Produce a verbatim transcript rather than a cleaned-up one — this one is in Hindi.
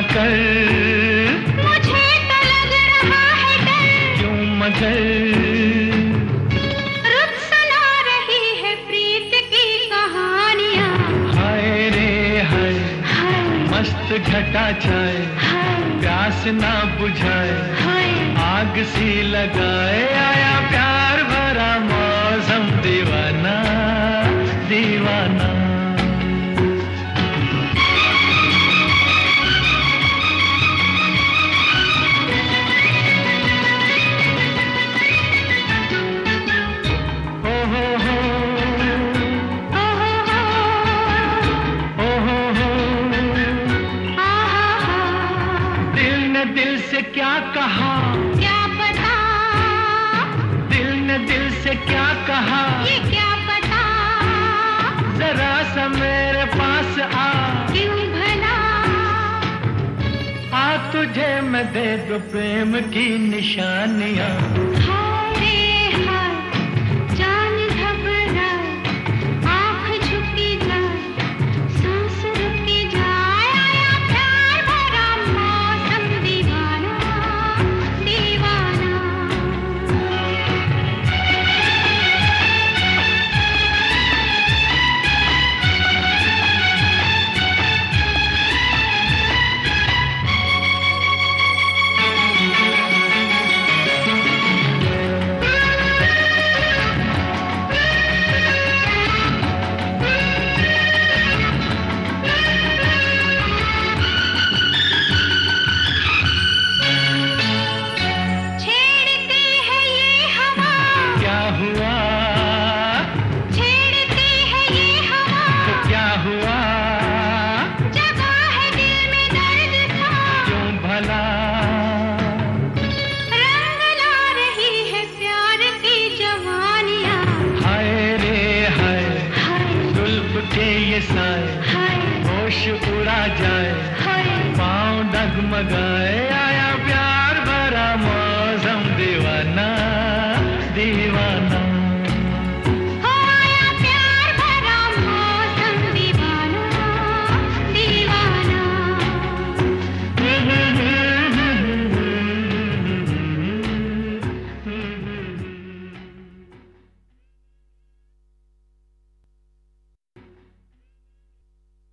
कर, मुझे तो लग रहा है डर, क्यों मगर रुत सुना रही है प्रीत की कहानियाँ। हाय रे हाय, हाय मस्त घटा छाए, हाय प्यास ना बुझाए, हाय आग सी लगाए, आया प्यार भरा मौसम दीवाना दीवाना। ओ हो हो, ओ हो हो, ओ हो हो, आ हा हा, दिल ने दिल से क्या कहा, क्या पता, दिल ने दिल से क्या कहा, ये क्या पता, जरा सा मेरे पास आ, क्यों भला, आ तुझे मैं दे दूं प्रेम की निशानियाँ। हाय रे हाय, जान घबराए, आँख झुकी जाए, सांस रुकी जाए, आया प्यार भरा मौसम दीवाना दीवाना। छेड़ती है ये हवा, क्या हुआ छेड़ती है ये हवा, तो क्या हुआ, जगा है दिल में दर्द सा, क्यों भला रंग ला रही है प्यार की जवानियाँ। हाय रे हाय, हाय जुल्फ के ये साए, हाय होश उड़ा जाए, हाय पाँव डगमगाए, आया प्यार भरा मौसम दीवाना दीवाना।